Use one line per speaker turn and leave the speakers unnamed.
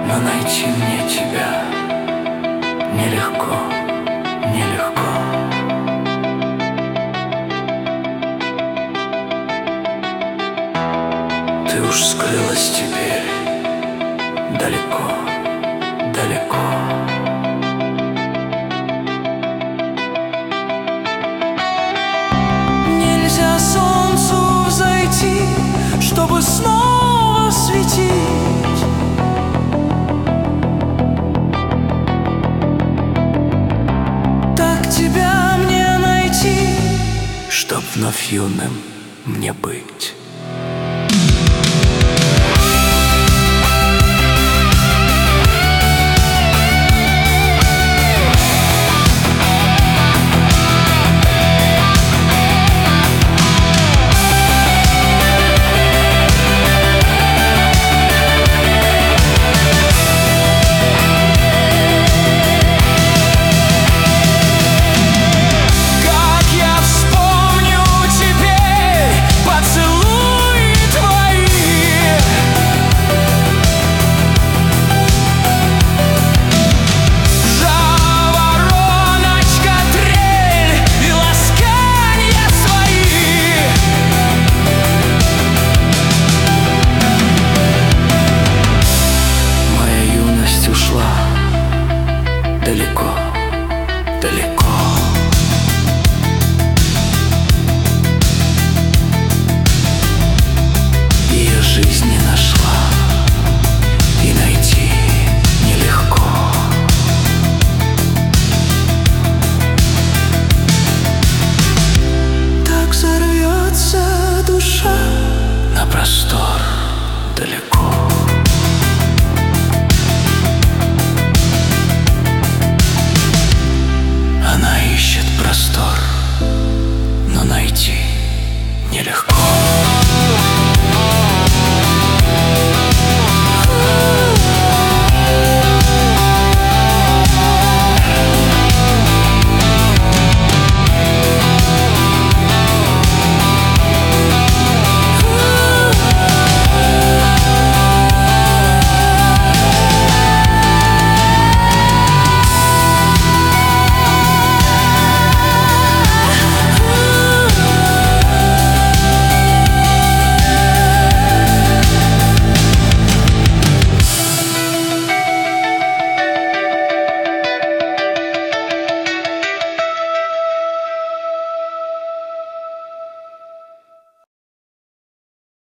Но найти мне тебя нелегко, нелегко. Ты уж скрылась теперь далеко, далеко.
Нельзя солнцу взойти, чтобы снова светить. Так тебя мне найти,
Чтоб вновь юным мне быть. Далеко, далеко. Ее жизнь не нашла, и найти нелегко.
так взорвется душа
На простор далеко.